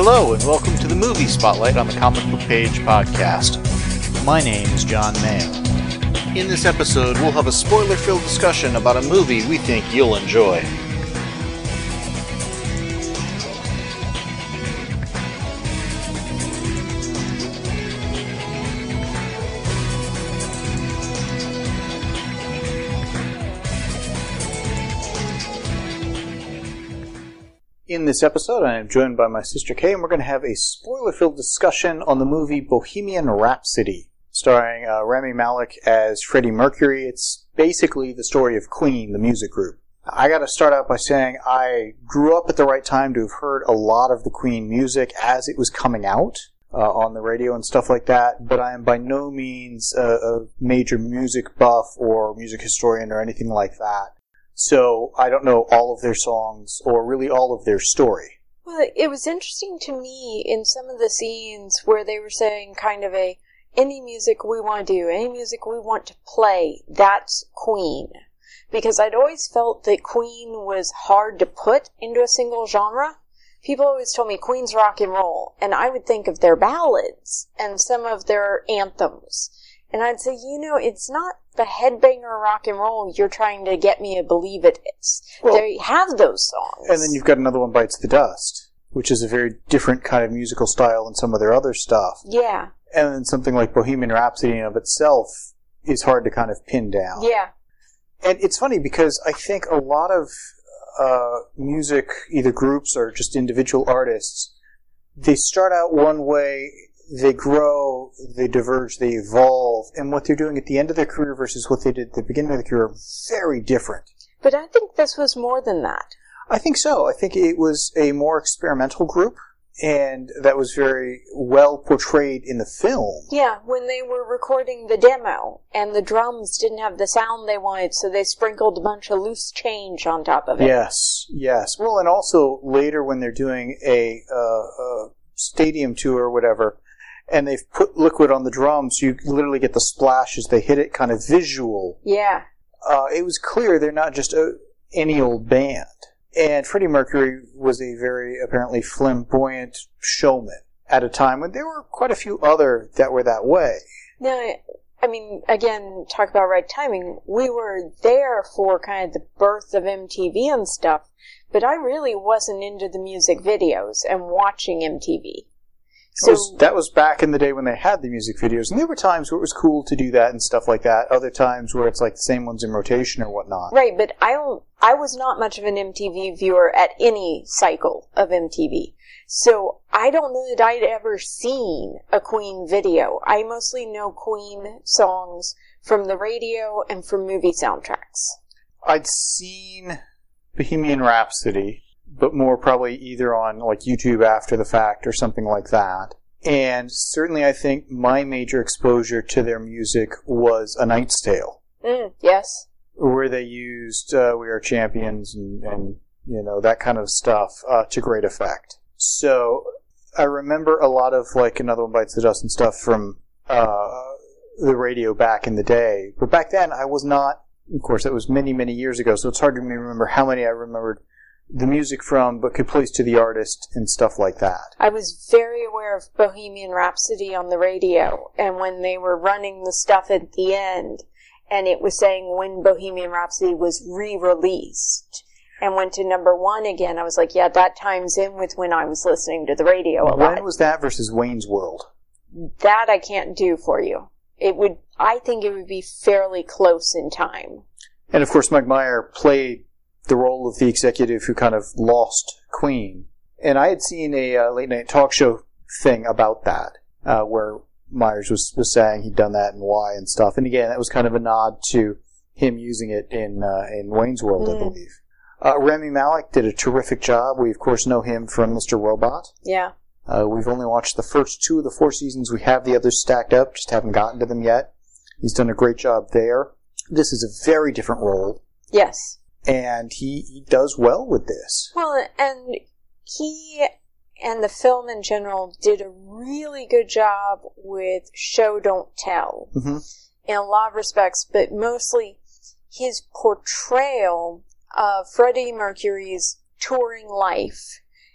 Hello, and welcome to the Movie Spotlight on the Comic Book Page podcast. My name is John Mayo. In this episode, we'll have a spoiler-filled discussion about a movie we think you'll enjoy. In this episode, I am joined by my sister Kay, and we're going to have a spoiler-filled discussion on the movie Bohemian Rhapsody, starring Rami Malek as Freddie Mercury. It's basically the story of Queen, the music group. I got to start out by saying I grew up at the right time to have heard a lot of the Queen music as it was coming out on the radio and stuff like that, but I am by no means a major music buff or music historian or anything like that. So I don't know all of their songs or really all of their story. Well, it was interesting to me in some of the scenes where they were saying kind of any music we want to do, any music we want to play, that's Queen. Because I'd always felt that Queen was hard to put into a single genre. People always told me Queen's rock and roll, and I would think of their ballads and some of their anthems. And I'd say, it's not the headbanger rock and roll you're trying to get me to believe it is. Well, they have those songs. And then you've got Another One Bites the Dust, which is a very different kind of musical style than some of their other stuff. Yeah. And then something like Bohemian Rhapsody in of itself is hard to kind of pin down. Yeah. And it's funny because I think a lot of music, either groups or just individual artists, they start out one way, they grow, they diverge, they evolve, and what they're doing at the end of their career versus what they did at the beginning of their career are very different. But I think this was more than that. I think so. I think it was a more experimental group, and that was very well portrayed in the film. Yeah, when they were recording the demo, and the drums didn't have the sound they wanted, so they sprinkled a bunch of loose change on top of it. Yes. Well, and also later when they're doing a stadium tour or whatever, and they've put liquid on the drums, so you literally get the splash as they hit it, kind of visual. Yeah. It was clear they're not just any old band. And Freddie Mercury was a very, apparently, flamboyant showman at a time when there were quite a few other that were that way. Now, I mean, again, talk about right timing. We were there for kind of the birth of MTV and stuff, but I really wasn't into the music videos and watching MTV. So that was back in the day when they had the music videos, and there were times where it was cool to do that and stuff like that. Other times where it's like the same ones in rotation or whatnot. Right, but I was not much of an MTV viewer at any cycle of MTV. So I don't know that I'd ever seen a Queen video. I mostly know Queen songs from the radio and from movie soundtracks. I'd seen Bohemian Rhapsody, but more probably either on like YouTube after the fact or something like that. And certainly I think my major exposure to their music was A Knight's Tale. Yes. Where they used We Are Champions and that kind of stuff to great effect. So I remember a lot of like Another One Bites the Dust and stuff from the radio back in the day. But back then I was not, of course that was many, many years ago, so it's hard to remember how many I remembered the music from, but could place to the artist and stuff like that. I was very aware of Bohemian Rhapsody on the radio, and when they were running the stuff at the end, and it was saying when Bohemian Rhapsody was re-released, and went to number 1 again, I was like, yeah, that times in with when I was listening to the radio a lot. When was that versus Wayne's World? That I can't do for you. I think it would be fairly close in time. And of course Mike Meyer played the role of the executive who kind of lost Queen. And I had seen a late night talk show thing about that, where Myers was saying he'd done that and why and stuff. And again, that was kind of a nod to him using it in Wayne's World, I believe. Rami Malek did a terrific job. We, of course, know him from Mr. Robot. Yeah. We've only watched the first 2 of the 4 seasons. We have the others stacked up, just haven't gotten to them yet. He's done a great job there. This is a very different role. Yes. And he does well with this. Well, and he and the film in general did a really good job with show don't tell in a lot of respects, but mostly his portrayal of Freddie Mercury's touring life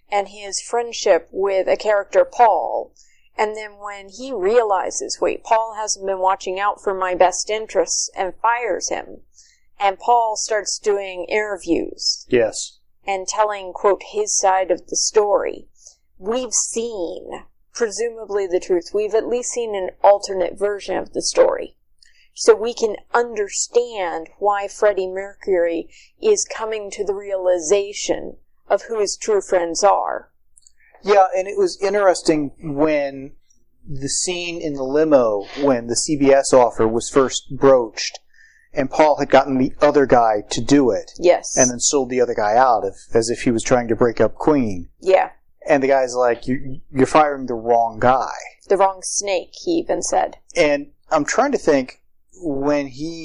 and his friendship with a character, Paul. And then when he realizes, wait, Paul hasn't been watching out for my best interests, and fires him, and Paul starts doing interviews. Yes. And telling, quote, his side of the story. We've seen, presumably the truth, we've at least seen an alternate version of the story. So we can understand why Freddie Mercury is coming to the realization of who his true friends are. Yeah, and it was interesting when the scene in the limo, when the CBS offer was first broached, and Paul had gotten the other guy to do it. Yes. And then sold the other guy out as if he was trying to break up Queen. Yeah. And the guy's like, you're firing the wrong guy. The wrong snake, he even said. And I'm trying to think, when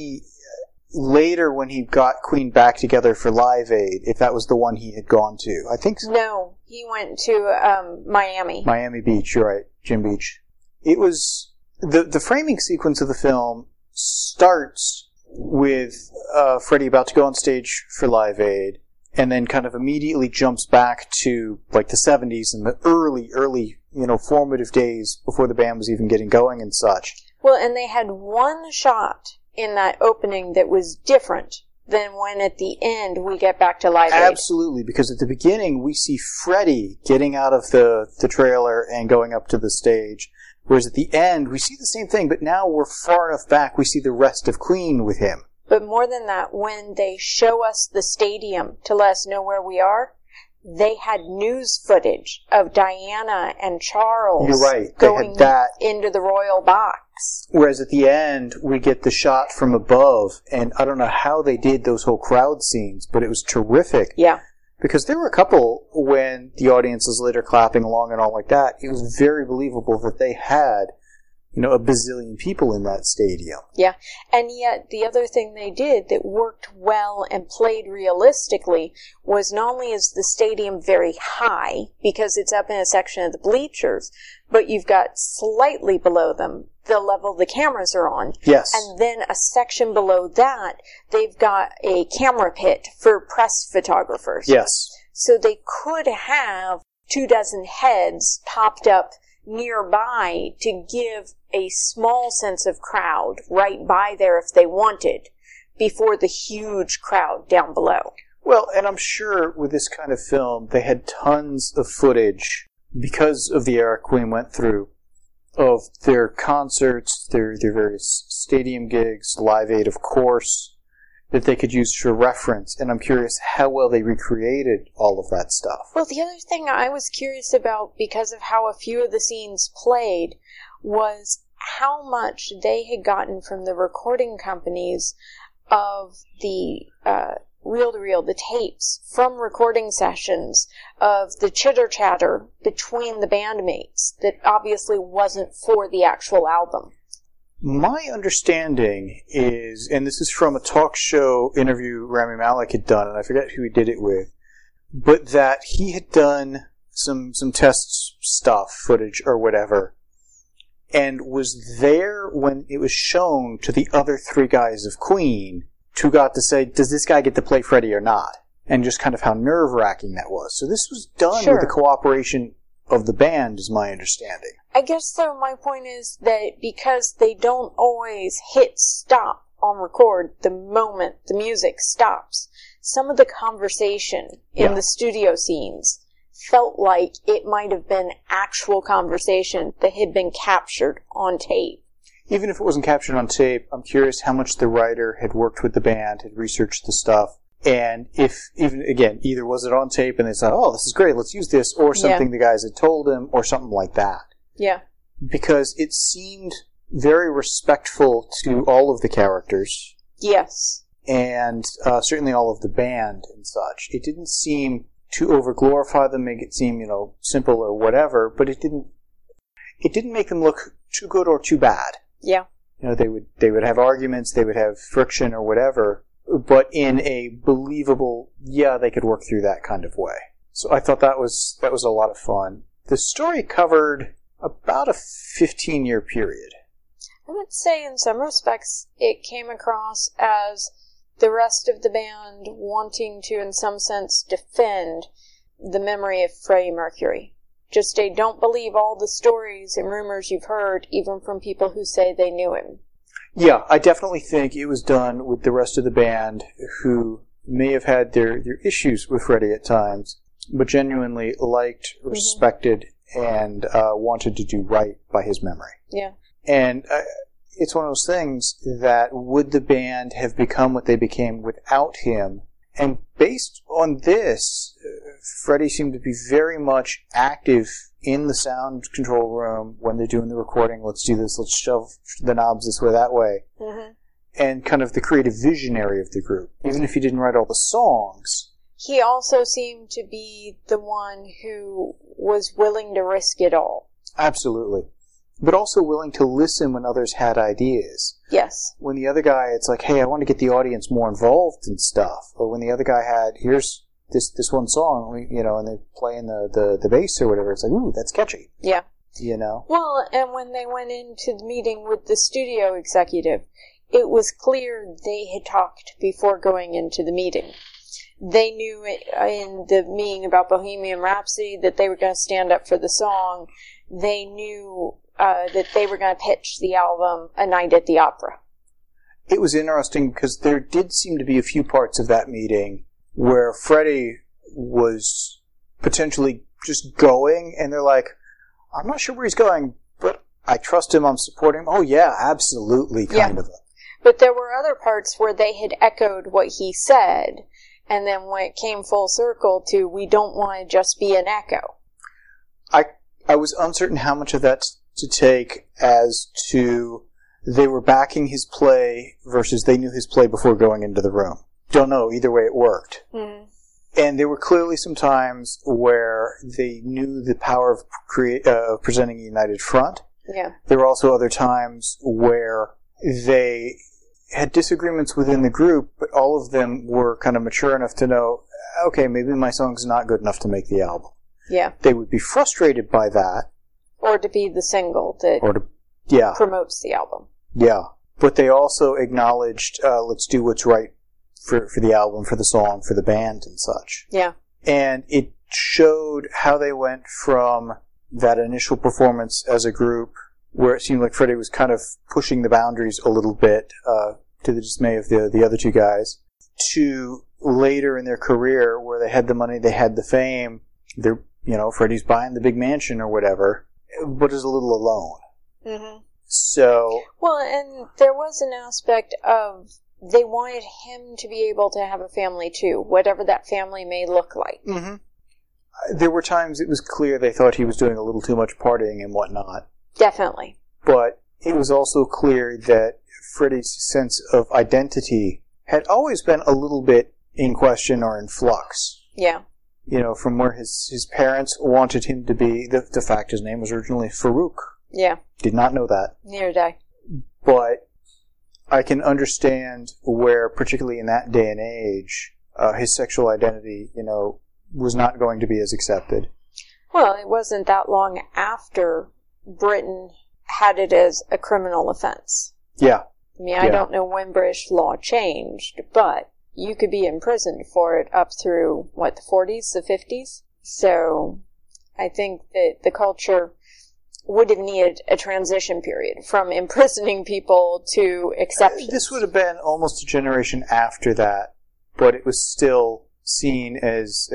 he got Queen back together for Live Aid, if that was the one he had gone to. I think so. No, he went to Miami. Miami Beach, you're right. Jim Beach. It was... The framing sequence of the film starts with Freddie about to go on stage for Live Aid, and then kind of immediately jumps back to like the 70s and the early, formative days before the band was even getting going and such. Well, and they had one shot in that opening that was different than when at the end we get back to Live Aid. Absolutely, because at the beginning we see Freddie getting out of the trailer and going up to the stage, whereas at the end we see the same thing, but now we're far enough back we see the rest of Queen with him. But more than that, when they show us the stadium to let us know where we are, they had news footage of Diana and Charles You're right. going they had that. Into the royal box. Whereas at the end, we get the shot from above, and I don't know how they did those whole crowd scenes, but it was terrific. Yeah. Because there were a couple, when the audience was later clapping along and all like that, it was very believable that they had, a bazillion people in that stadium. Yeah, and yet the other thing they did that worked well and played realistically was not only is the stadium very high, because it's up in a section of the bleachers, but you've got slightly below them the level the cameras are on. Yes. And then a section below that, they've got a camera pit for press photographers. Yes. So they could have 24 heads popped up nearby to give a small sense of crowd right by there if they wanted, before the huge crowd down below. Well, and I'm sure with this kind of film, they had tons of footage, because of the era Queen went through, of their concerts, their various stadium gigs, Live Aid, of course, that they could use for reference. And I'm curious how well they recreated all of that stuff. Well, the other thing I was curious about, because of how a few of the scenes played, was how much they had gotten from the recording companies of the reel-to-reel, the tapes from recording sessions of the chitter-chatter between the bandmates that obviously wasn't for the actual album. My understanding is, and this is from a talk show interview Rami Malek had done, and I forget who he did it with, but that he had done some test stuff, footage or whatever, and was there when it was shown to the other three guys of Queen, who got to say, does this guy get to play Freddie or not? And just kind of how nerve-wracking that was. So this was done with the cooperation of the band, is my understanding. I guess, though, my point is that because they don't always hit stop on record the moment the music stops, some of the conversation in the studio scenes felt like it might have been actual conversation that had been captured on tape. Even if it wasn't captured on tape, I'm curious how much the writer had worked with the band, had researched the stuff, and if, even again, either was it on tape and they said, oh, this is great, let's use this, or something the guys had told him, or something like that. Yeah. Because it seemed very respectful to all of the characters. Yes. And certainly all of the band and such. It didn't seem to over-glorify them, make it seem, simple or whatever, but it didn't make them look too good or too bad. Yeah. They would have arguments, they would have friction or whatever, but in a believable, they could work through that kind of way. So I thought that was a lot of fun. The story covered about a 15-year period. I would say in some respects it came across as the rest of the band wanting to, in some sense, defend the memory of Freddie Mercury. Just a don't believe all the stories and rumors you've heard, even from people who say they knew him. Yeah, I definitely think it was done with the rest of the band who may have had their issues with Freddie at times, but genuinely liked, respected, and wanted to do right by his memory. Yeah. And it's one of those things that would the band have become what they became without him? And based on this, Freddie seemed to be very much active in the sound control room when they're doing the recording. Let's do this, let's shove the knobs this way, that way. Mm-hmm. And kind of the creative visionary of the group. Even if he didn't write all the songs. He also seemed to be the one who was willing to risk it all. Absolutely. But also willing to listen when others had ideas. Yes. When the other guy, it's like, hey, I want to get the audience more involved in stuff. Or when the other guy had, here's this one song, and they play in the bass or whatever, it's like, ooh, that's catchy. Yeah. Well, and when they went into the meeting with the studio executive, it was clear they had talked before going into the meeting. They knew in the meeting about Bohemian Rhapsody that they were going to stand up for the song. They knew that they were going to pitch the album A Night at the Opera. It was interesting because there did seem to be a few parts of that meeting where Freddie was potentially just going, and they're like, I'm not sure where he's going, but I trust him, I'm supporting him. Oh yeah, absolutely, kind of. But there were other parts where they had echoed what he said, and then when it came full circle to, we don't want to just be an echo. I was uncertain how much of that to take as to they were backing his play versus they knew his play before going into the room. Don't know. Either way, it worked. Mm. And there were clearly some times where they knew the power of presenting a united front. Yeah. There were also other times where they had disagreements within the group, but all of them were kind of mature enough to know, okay, maybe my song's not good enough to make the album. Yeah. They would be frustrated by that. Or to be the single that promotes the album. Yeah. But they also acknowledged, let's do what's right for the album, for the song, for the band and such. Yeah. And it showed how they went from that initial performance as a group, where it seemed like Freddie was kind of pushing the boundaries a little bit, to the dismay of the other two guys, to later in their career where they had the money, they had the fame, they're, Freddie's buying the big mansion or whatever, but is a little alone. Mm-hmm. So... Well, and there was an aspect of they wanted him to be able to have a family too, whatever that family may look like. Mm-hmm. There were times it was clear they thought he was doing a little too much partying and whatnot. Definitely. But it was also clear that Freddie's sense of identity had always been a little bit in question or in flux. Yeah. From where his parents wanted him to be. The fact his name was originally Farouk. Yeah. Did not know that. Neither did I. But I can understand where, particularly in that day and age, his sexual identity, was not going to be as accepted. Well, it wasn't that long after Britain had it as a criminal offense. Yeah. I mean, I don't know when British law changed, but you could be imprisoned for it up through, the 40s, the 50s? So, I think that the culture would have needed a transition period from imprisoning people to acceptance. This would have been almost a generation after that, but it was still seen as...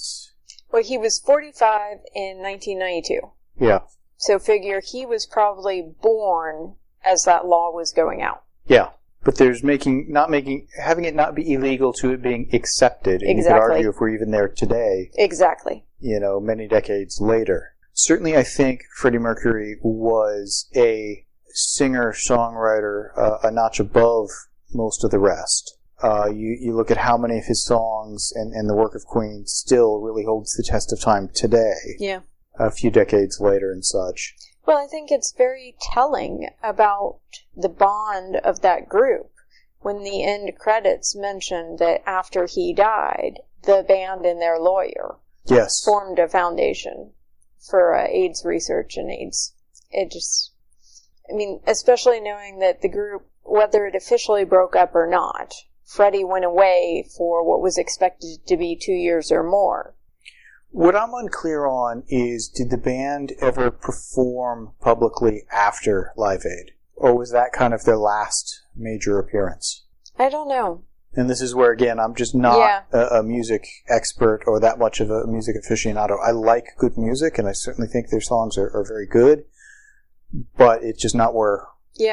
Well, he was 45 in 1992. Yeah. So figure he was probably born as that law was going out. Yeah. But there's having it not be illegal to it being accepted. And exactly. You could argue if we're even there today. Exactly. Many decades later. Certainly I think Freddie Mercury was a singer-songwriter a notch above most of the rest. You look at how many of his songs and the work of Queen still really holds the test of time today. Yeah. A few decades later and such. Well, I think it's very telling about the bond of that group when the end credits mentioned that after he died, the band and their lawyer formed a foundation for AIDS research and AIDS. Especially knowing that the group, whether it officially broke up or not, Freddie went away for what was expected to be 2 years or more. What I'm unclear on is, did the band ever perform publicly after Live Aid? Or was that kind of their last major appearance? I don't know. And this is where, again, I'm just not a music expert or that much of a music aficionado. I like good music, and I certainly think their songs are very good, but it's just not where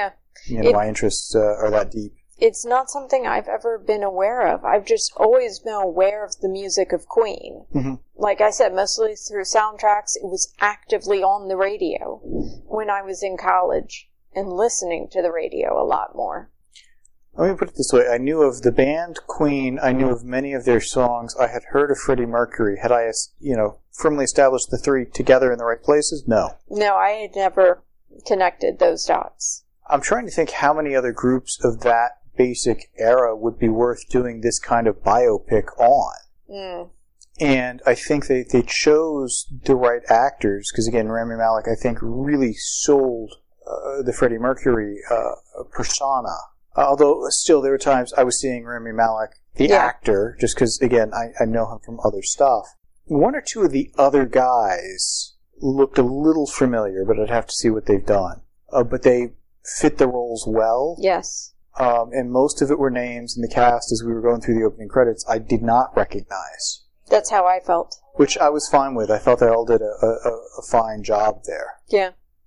my interests are that deep. It's not something I've ever been aware of. I've just always been aware of the music of Queen. Mm-hmm. Like I said, mostly through soundtracks. It was actively on the radio when I was in college and listening to the radio a lot more. Let me put it this way. I knew of the band Queen. I knew of many of their songs. I had heard of Freddie Mercury. Had I, firmly established the three together in the right places? No. No, I had never connected those dots. I'm trying to think how many other groups of that basic era would be worth doing this kind of biopic on. Mm. And I think they chose the right actors, because again, Rami Malek, I think, really sold the Freddie Mercury persona. Although still there were times I was seeing Rami Malek, the actor, just because, again, I know him from other stuff. One or two of the other guys looked a little familiar, but I'd have to see what they've done. But they fit the roles well. Yes. And most of it were names in the cast as we were going through the opening credits I did not recognize. That's how I felt. Which I was fine with. I thought they all did a fine job there. Yeah.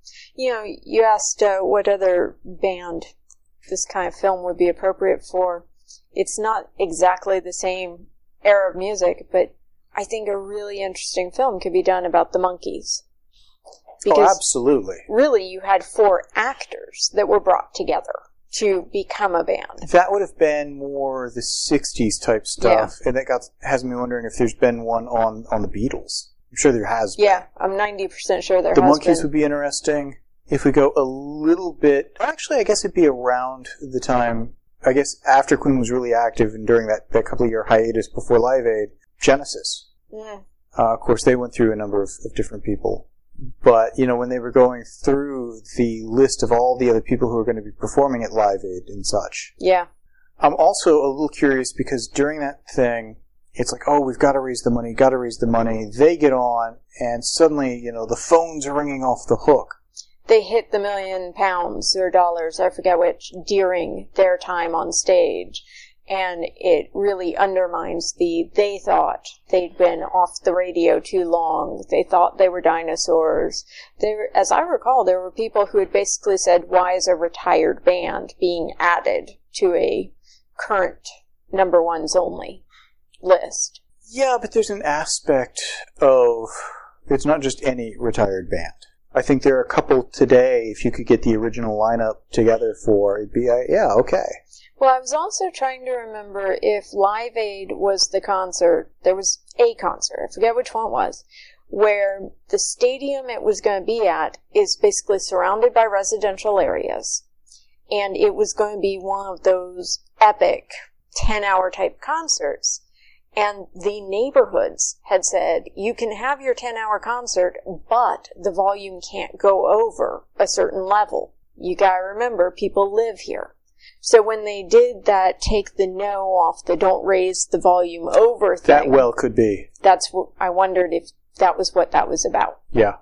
You asked what other band this kind of film would be appropriate for. It's not exactly the same era of music, but I think a really interesting film could be done about the Monkees. Because absolutely. Really, you had 4 actors that were brought together to become a band. That would have been more the 60s type stuff, and that has me wondering if there's been one on the Beatles. I'm sure there has been. Yeah, I'm 90% sure there has been. The Monkees would be interesting. If we go a little bit... Actually, I guess it'd be around the time... I guess after Queen was really active and during that couple-of-year hiatus before Live Aid, Genesis. Mm. Of course, they went through a number of different people. But, when they were going through the list of all the other people who were going to be performing at Live Aid and such. Yeah. I'm also a little curious because during that thing, it's like, oh, we've got to raise the money. They get on, and suddenly, the phones are ringing off the hook. They hit the £1 million or dollars, I forget which, during their time on stage. And it really undermines they thought they'd been off the radio too long. They thought they were dinosaurs. As I recall, there were people who had basically said, why is a retired band being added to a current number ones only list? Yeah, but there's an aspect of, it's not just any retired band. I think there are a couple today, if you could get the original lineup together for, it'd be, okay. Well, I was also trying to remember if Live Aid was the concert. There was a concert, I forget which one it was, where the stadium it was going to be at is basically surrounded by residential areas. And it was going to be one of those epic 10-hour type concerts. And the neighborhoods had said, you can have your 10-hour concert, but the volume can't go over a certain level. You gotta remember, people live here. So when they did that, take the no off the don't raise the volume over thing. That well could be. That's what I wondered if that was what that was about. Yeah.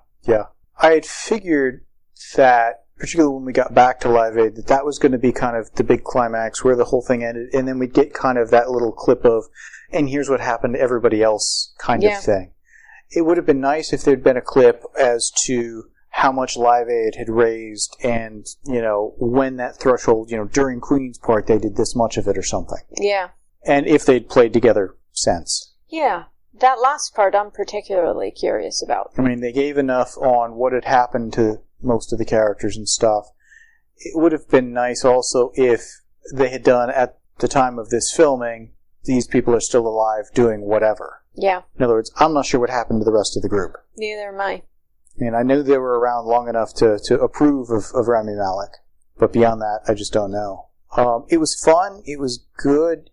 I had figured that, particularly when we got back to Live Aid, that was going to be kind of the big climax where the whole thing ended, and then we'd get kind of that little clip of, and here's what happened to everybody else kind of thing. It would have been nice if there'd been a clip as to how much Live Aid had raised and, when that threshold, during Queen's part, they did this much of it or something. Yeah. And if they'd played together since. Yeah. That last part I'm particularly curious about. I mean, they gave enough on what had happened to most of the characters and stuff. It would have been nice also if they had done, at the time of this filming, these people are still alive doing whatever. Yeah. In other words, I'm not sure what happened to the rest of the group. Neither am I. And I knew they were around long enough to approve of Rami Malek. But beyond that, I just don't know. It was fun. It was good.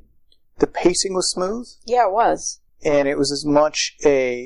The pacing was smooth. Yeah, it was. And it was as much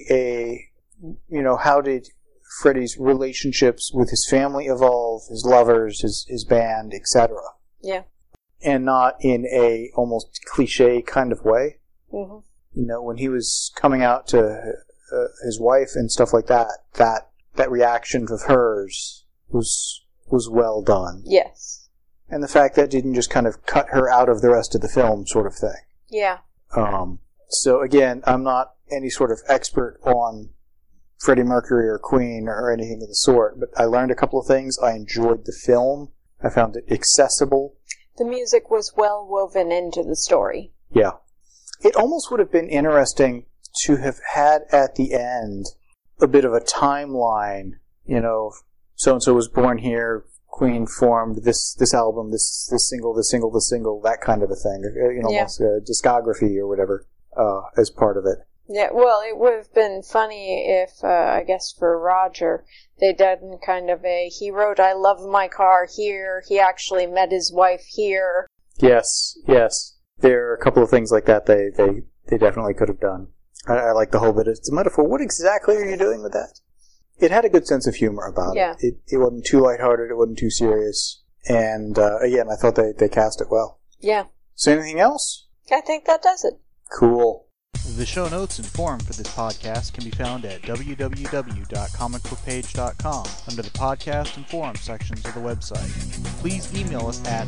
how did Freddie's relationships with his family evolve, his lovers, his band, etc. Yeah. And not in a almost cliche kind of way. Mm-hmm. When he was coming out to his wife and stuff like that, that reaction of hers was well done. Yes. And the fact that it didn't just kind of cut her out of the rest of the film sort of thing. Yeah. So again, I'm not any sort of expert on Freddie Mercury or Queen or anything of the sort, but I learned a couple of things. I enjoyed the film. I found it accessible. The music was well woven into the story. Yeah. It almost would have been interesting to have had at the end a bit of a timeline, you know, so-and-so was born here, Queen formed this album, this single, that kind of a thing, you know, almost a discography or whatever, as part of it. Yeah, well, it would have been funny if, I guess for Roger, they done kind of he wrote, I love my car here, he actually met his wife here. Yes. There are a couple of things like that they definitely could have done. I like the whole bit. It's a metaphor. What exactly are you doing with that? It had a good sense of humor about it. It wasn't too lighthearted. It wasn't too serious. And, again, I thought they cast it well. Yeah. So anything else? I think that does it. Cool. The show notes and forum for this podcast can be found at www.comicbookpage.com under the podcast and forum sections of the website. Please email us at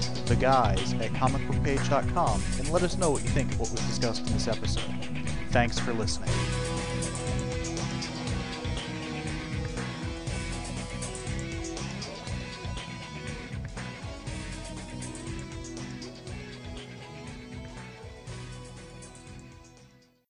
theguys@comicbookpage.com and let us know what you think of what was discussed in this episode. Thanks for listening.